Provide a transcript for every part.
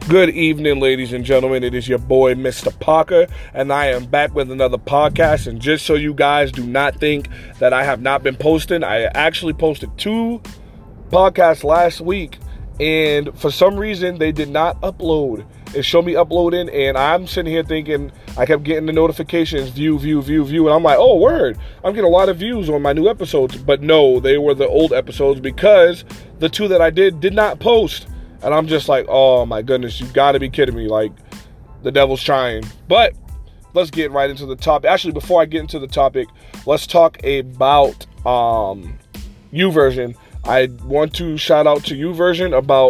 Good evening, ladies and gentlemen. It is your boy, Mr. Parker, and I am back with another podcast. And just so you guys do not think that I have not been posting, I actually posted 2 podcasts last week, and for some reason, they did not upload. It showed me uploading, and I'm sitting here thinking, I kept getting the notifications, view, and I'm like, oh, word, I'm getting a lot of views on my new episodes. But no, they were the old episodes because the 2 that I did not post. And I'm just like, oh my goodness, you gotta be kidding me. Like, the devil's trying. But let's get right into the topic. Actually, before I get into the topic, let's talk about YouVersion. I want to shout out to YouVersion about,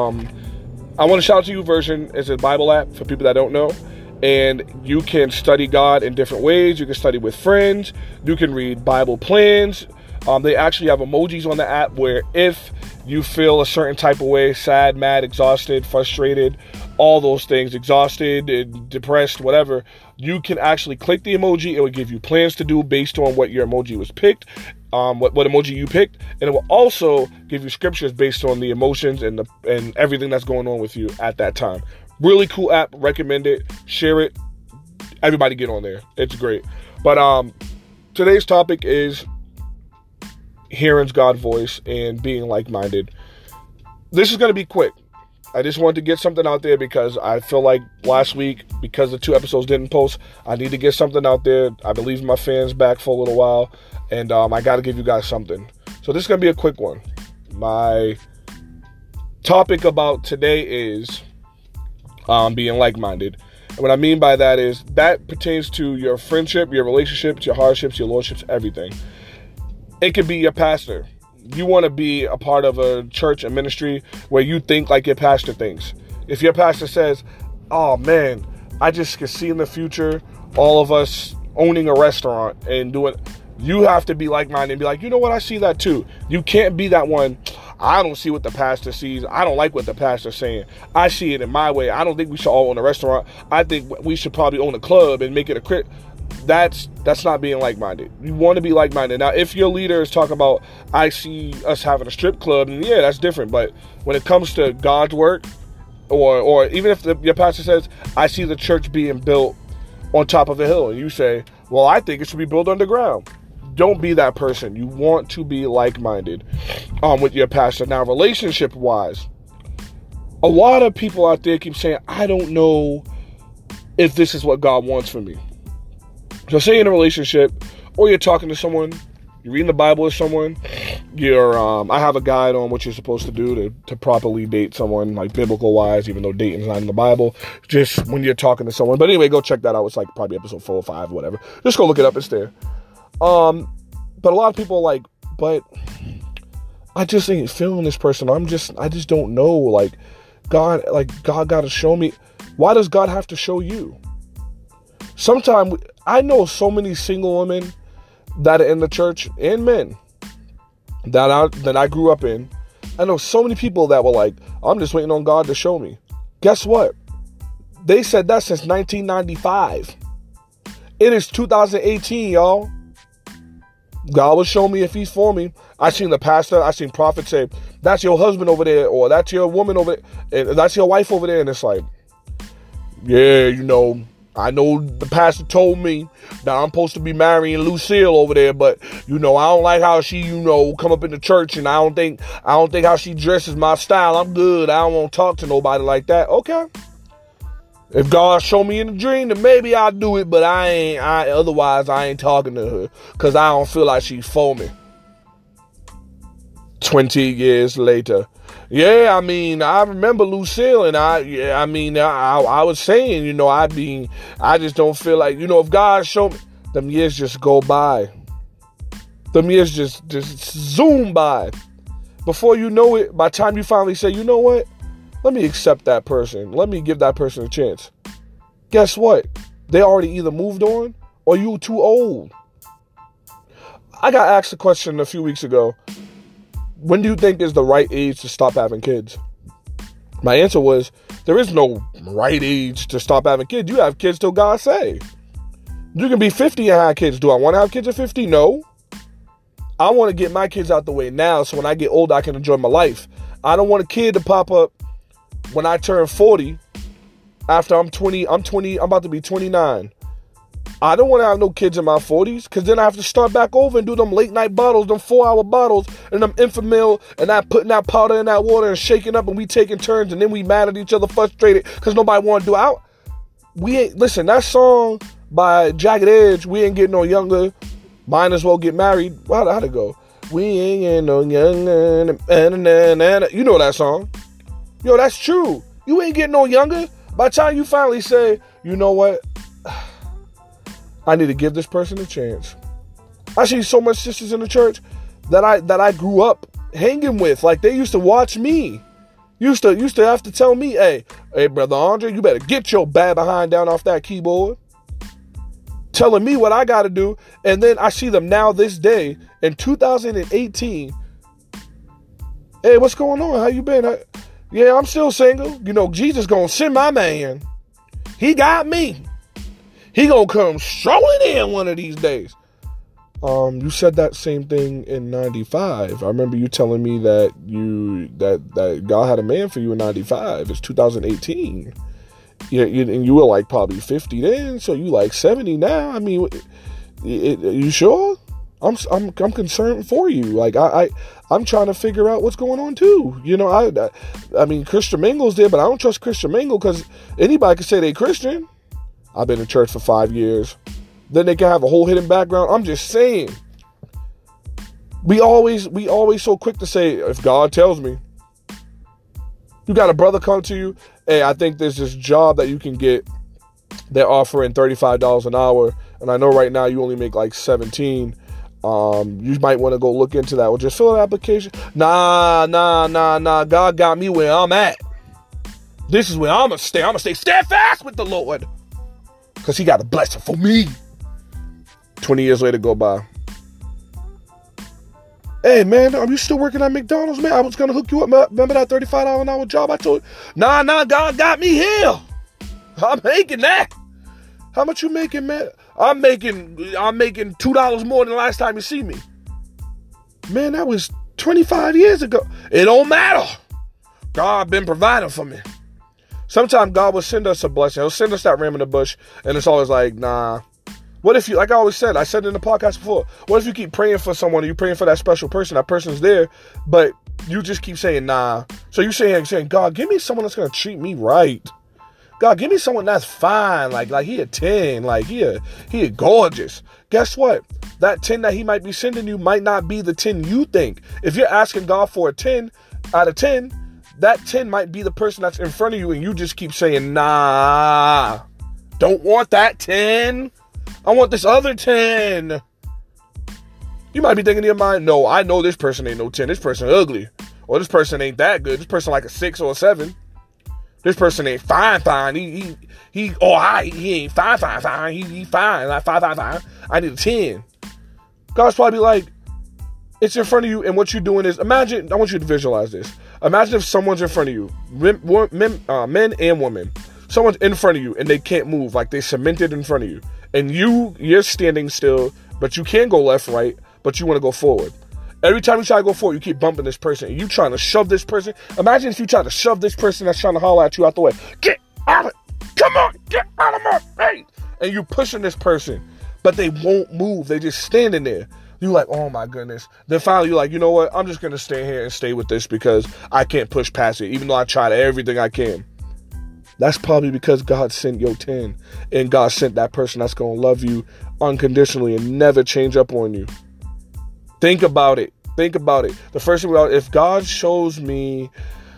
YouVersion as a Bible app for people that don't know. And you can study God in different ways. You can study with friends. You can read Bible plans. They actually have emojis on the app where if you feel a certain type of way, sad, mad, exhausted, frustrated, all those things, exhausted, depressed, whatever, you can actually click the emoji. It will give you plans to do based on what your emoji was picked, what emoji you picked, and it will also give you scriptures based on the emotions and everything that's going on with you at that time. Really cool app. Recommend it. Share it. Everybody get on there. It's great. But today's topic is hearing God's voice and being like-minded. This is going to be quick. I just wanted to get something out there because I feel like last week, because the 2 episodes didn't post, I need to get something out there. I believe my fans back for a little while, and I got to give you guys something. So this is going to be a quick one. My topic about today is being like-minded. And what I mean by that is that pertains to your friendship, your relationships, your hardships, your lordships, everything. It could be your pastor. You want to be a part of a church and ministry where you think like your pastor thinks. If your pastor says, oh man, I just can see in the future all of us owning a restaurant and doing, you have to be like-minded and be like, you know what, I see that too. You can't be that one, I don't see what the pastor sees. I don't like what the pastor's saying. I see it in my way. I don't think we should all own a restaurant. I think we should probably own a club and make it a crit. That's not being like-minded. You want to be like-minded. Now, if your leader is talking about, I see us having a strip club, and yeah, that's different. But when it comes to God's work, or even if your pastor says, I see the church being built on top of a hill, and you say, well, I think it should be built underground. Don't be that person. You want to be like-minded with your pastor. Now, relationship-wise, a lot of people out there keep saying, I don't know if this is what God wants for me. So say in a relationship, or you're talking to someone, you're reading the Bible with someone, I have a guide on what you're supposed to do to properly date someone, like biblical wise, even though dating's not in the Bible, just when you're talking to someone. But anyway, go check that out. It's like probably episode 4 or 5, whatever. Just go look it up. It's there. But a lot of people are like, but I just ain't feeling this person. I just don't know. Like God got to show me. Why does God have to show you? Sometimes I know so many single women that are in the church and men that I grew up in. I know so many people that were like, I'm just waiting on God to show me. Guess what? They said that since 1995. It is 2018, y'all. God will show me if he's for me. I seen the pastor, I seen prophets say, that's your husband over there, or that's your woman over there, and that's your wife over there. And it's like, yeah, I know the pastor told me that I'm supposed to be marrying Lucille over there, but, I don't like how she, come up in the church, and I don't think how she dresses my style. I'm good. I don't want to talk to nobody like that. Okay. If God show me in a dream, then maybe I'll do it, but otherwise I ain't talking to her because I don't feel like she's for me. 20 years later. Yeah, I remember Lucille, and I was saying, I just don't feel like, if God showed me, them years just go by. Them years just zoom by. Before you know it, by the time you finally say, you know what? Let me accept that person. Let me give that person a chance. Guess what? They already either moved on or you too old. I got asked a question a few weeks ago. When do you think is the right age to stop having kids? My answer was, there is no right age to stop having kids. You have kids till God say. You can be 50 and have kids. Do I want to have kids at 50? No. I want to get my kids out the way now so when I get older, I can enjoy my life. I don't want a kid to pop up when I turn 40 after I'm 20, I'm about to be 29. I don't want to have no kids in my 40s, because then I have to start back over and do them late night bottles, them 4-hour bottles, and them Enfamil, and that putting that powder in that water and shaking up, and we taking turns, and then we mad at each other, frustrated, because nobody want to do out. We ain't, listen, that song by Jagged Edge, we ain't getting no younger, might as well get married. How'd it go? We ain't getting no younger, you know that song. Yo, that's true. You ain't getting no younger. By the time you finally say, you know what? I need to give this person a chance. I see so much sisters in the church that I grew up hanging with. Like, they used to watch me. Used to have to tell me, hey, Brother Andre, you better get your bad behind down off that keyboard. Telling me what I got to do. And then I see them now this day in 2018. Hey, what's going on? How you been? Yeah, I'm still single. You know, Jesus gonna send my man. He got me. He gonna come strolling in one of these days. You said that same thing in 95. I remember you telling me that that God had a man for you in 95. It's 2018. Yeah, and you were like probably 50 then, so you like 70 now. I mean, you sure? I'm concerned for you. Like I'm trying to figure out what's going on too. You know, I mean, Christian Mingle's there, but I don't trust Christian Mingle, because anybody can say they Christian. I've been in church for 5 years. Then they can have a whole hidden background. I'm just saying. We always so quick to say, if God tells me. You got a brother come to you, hey, I think there's this job that you can get. They're offering $35 an hour, and I know right now you only make like 17. You might want to go look into that. Or just fill an application. Nah. God got me where I'm at. This is where I'm gonna stay. I'm gonna stay steadfast with the Lord, because he got a blessing for me. 20 years later go by. Hey, man, are you still working at McDonald's, man? I was going to hook you up. Remember that $35 an hour job I told you? Nah, God got me here. I'm making that. How much you making, man? I'm making $2 more than the last time you see me. Man, that was 25 years ago. It don't matter. God been providing for me. Sometimes God will send us a blessing. He'll send us that ram in the bush, and it's always like, nah. What if you, like I always said, I said it in the podcast before, what if you keep praying for someone, and you're praying for that special person, that person's there, but you just keep saying, nah. So you're saying, God, give me someone that's going to treat me right. God, give me someone that's fine, like he a 10, like he a gorgeous. Guess what? That 10 that he might be sending you might not be the 10 you think. If you're asking God for a 10 out of 10, that 10 might be the person that's in front of you, and you just keep saying, nah, don't want that 10. I want this other 10. You might be thinking in your mind, no, I know this person ain't no 10. This person ugly. Or this person ain't that good. This person like a 6 or a 7. This person ain't fine. He ain't fine. He fine. Like 5. I need a 10. God's probably like, it's in front of you, and what you're doing is, imagine, I want you to visualize this. Imagine if someone's in front of you, men and women. Someone's in front of you, and they can't move, like they cemented in front of you. And you're standing still, but you can't go left, right, but you want to go forward. Every time you try to go forward, you keep bumping this person, and you trying to shove this person. Imagine if you try to shove this person that's trying to holler at you out the way. Get out of it. Come on, get out of my face. And you pushing this person, but they won't move. They just standing there. You're like, oh my goodness. Then finally you're like, you know what? I'm just going to stay here and stay with this because I can't push past it, even though I tried everything I can. That's probably because God sent your 10, and God sent that person that's going to love you unconditionally and never change up on you. Think about it. The first thing about, if God shows me,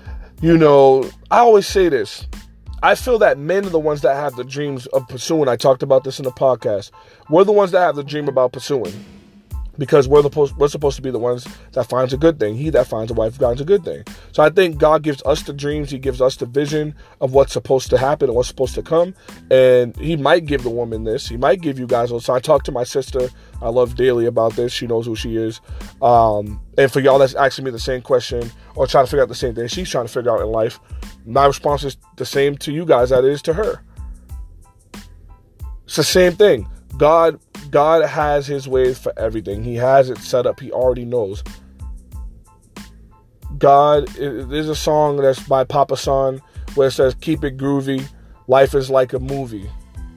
I always say this. I feel that men are the ones that have the dreams of pursuing. I talked about this in the podcast. We're the ones that have the dream about pursuing. Because we're supposed to be the ones that finds a good thing. He that finds a wife finds a good thing. So I think God gives us the dreams. He gives us the vision of what's supposed to happen and what's supposed to come. And he might give the woman this. He might give you guys. So I talked to my sister. I love daily about this. She knows who she is. And for y'all that's asking me the same question or trying to figure out the same thing she's trying to figure out in life, my response is the same to you guys that it is to her. It's the same thing. God has his ways for everything. He has it set up. He already knows. There's a song that's by Papa San where it says, keep it groovy. Life is like a movie.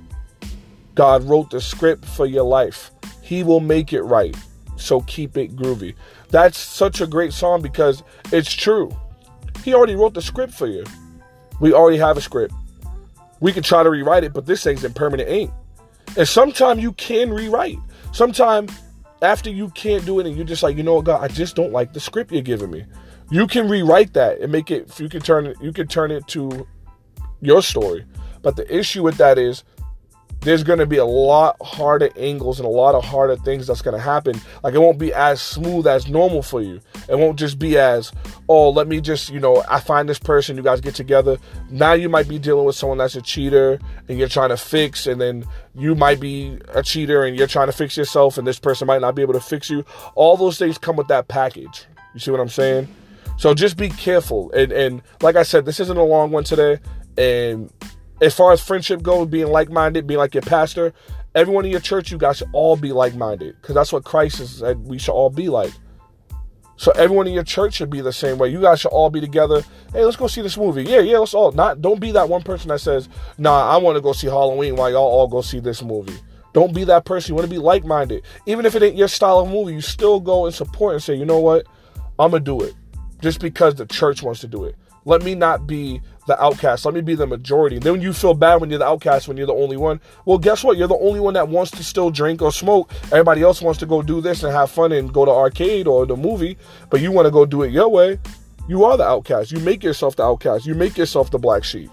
God wrote the script for your life. He will make it right. So keep it groovy. That's such a great song because it's true. He already wrote the script for you. We already have a script. We can try to rewrite it, but this thing's in permanent ink. And sometimes you can rewrite. Sometimes after you can't do it and you're just like, you know what, God, I just don't like the script you're giving me. You can rewrite that and make it, you can turn it to your story. But the issue with that is there's going to be a lot harder angles and a lot of harder things that's going to happen. Like, it won't be as smooth as normal for you. It won't just be as, oh, let me just, I find this person, you guys get together. Now you might be dealing with someone that's a cheater and you're trying to fix, and then you might be a cheater and you're trying to fix yourself, and this person might not be able to fix you. All those things come with that package. You see what I'm saying? So just be careful. And like I said, this isn't a long one today. And as far as friendship goes, being like-minded, being like your pastor, everyone in your church, you guys should all be like-minded, because that's what Christ has said we should all be like. So everyone in your church should be the same way. You guys should all be together. Hey, let's go see this movie. Yeah, let's all. Don't be that one person that says, nah, I want to go see Halloween while y'all all go see this movie. Don't be that person. You want to be like-minded. Even if it ain't your style of movie, you still go and support and say, you know what? I'm going to do it just because the church wants to do it. Let me not be the outcast. Let me be the majority. And then you feel bad when you're the outcast, when you're the only one. Well, guess what? You're the only one that wants to still drink or smoke. Everybody else wants to go do this and have fun and go to arcade or the movie, but you want to go do it your way. You are the outcast. You make yourself the outcast. You make yourself the black sheep.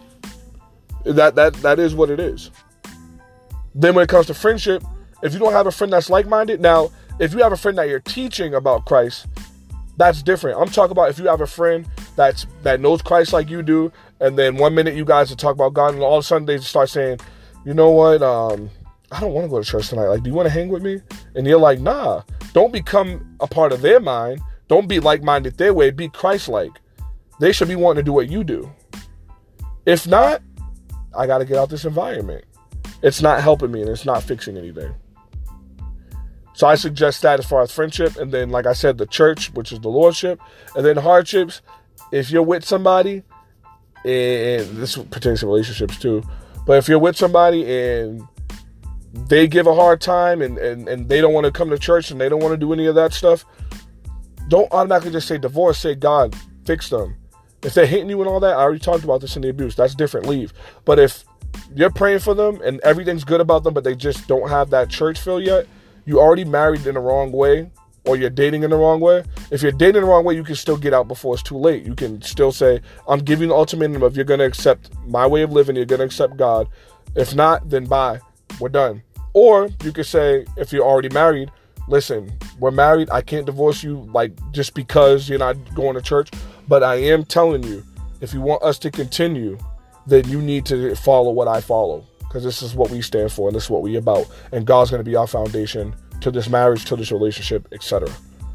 That is what it is. Then when it comes to friendship, if you don't have a friend that's like-minded, now, if you have a friend that you're teaching about Christ, that's different. I'm talking about if you have a friend that knows Christ like you do, and then one minute you guys are talking about God, and all of a sudden they start saying, you know what, I don't want to go to church tonight. Like, do you want to hang with me? And you're like, nah. Don't become a part of their mind. Don't be like-minded their way. Be Christ-like. They should be wanting to do what you do. If not, I got to get out this environment. It's not helping me, and it's not fixing anything. So I suggest that as far as friendship. And then, like I said, the church, which is the lordship. And then hardships. If you're with somebody, and this pertains to relationships too, but if you're with somebody and they give a hard time and they don't want to come to church and they don't want to do any of that stuff, don't automatically just say divorce. Say, God, fix them. If they're hitting you and all that, I already talked about this in the abuse. That's different. Leave. But if you're praying for them and everything's good about them, but they just don't have that church feel yet, you already married in the wrong way, or you're dating in the wrong way. If you're dating the wrong way, you can still get out before it's too late. You can still say, I'm giving the ultimatum of, you're going to accept my way of living, you're going to accept God. If not, then bye. We're done. Or you could say, if you're already married, listen, we're married. I can't divorce you like just because you're not going to church. But I am telling you, if you want us to continue, then you need to follow what I follow. Because this is what we stand for and this is what we're about. And God's going to be our foundation to this marriage, to this relationship, etc.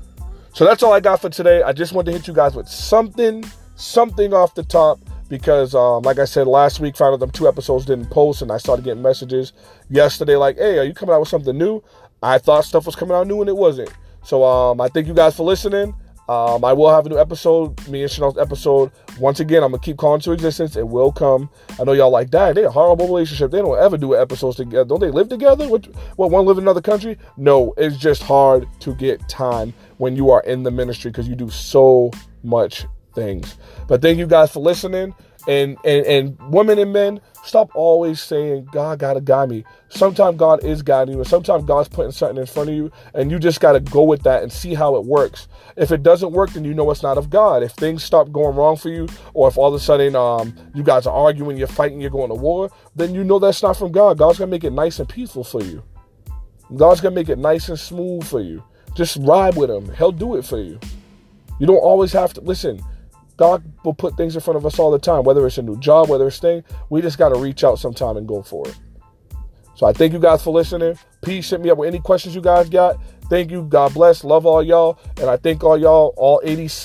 So that's all I got for today. I just wanted to hit you guys with something off the top. Because like I said, last week, found out them 2 episodes didn't post. And I started getting messages yesterday like, hey, are you coming out with something new? I thought stuff was coming out new and it wasn't. So I thank you guys for listening. I will have a new episode, me and Chanel's episode. Once again, I'm going to keep calling to existence. It will come. I know y'all like that. They're a horrible relationship. They don't ever do episodes together. Don't they live together? What, one live in another country? No, it's just hard to get time when you are in the ministry because you do so much things. But thank you guys for listening. And women and men, stop always saying, God gotta guide me. Sometimes God is guiding you, and sometimes God's putting something in front of you, and you just gotta go with that and see how it works. If it doesn't work, then you know it's not of God. If things stop going wrong for you, or if all of a sudden you guys are arguing, you're fighting, you're going to war, then you know that's not from God. God's gonna make it nice and peaceful for you. God's gonna make it nice and smooth for you. Just ride with him. He'll do it for you. You don't always have to listen. God will put things in front of us all the time, whether it's a new job, whether it's thing. We just got to reach out sometime and go for it. So I thank you guys for listening. Please hit me up with any questions you guys got. Thank you. God bless. Love all y'all. And I thank all y'all, all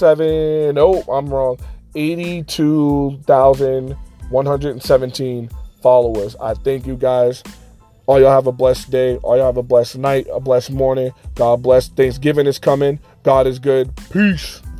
82,117 followers. I thank you guys. All y'all have a blessed day. All y'all have a blessed night, a blessed morning. God bless. Thanksgiving is coming. God is good. Peace.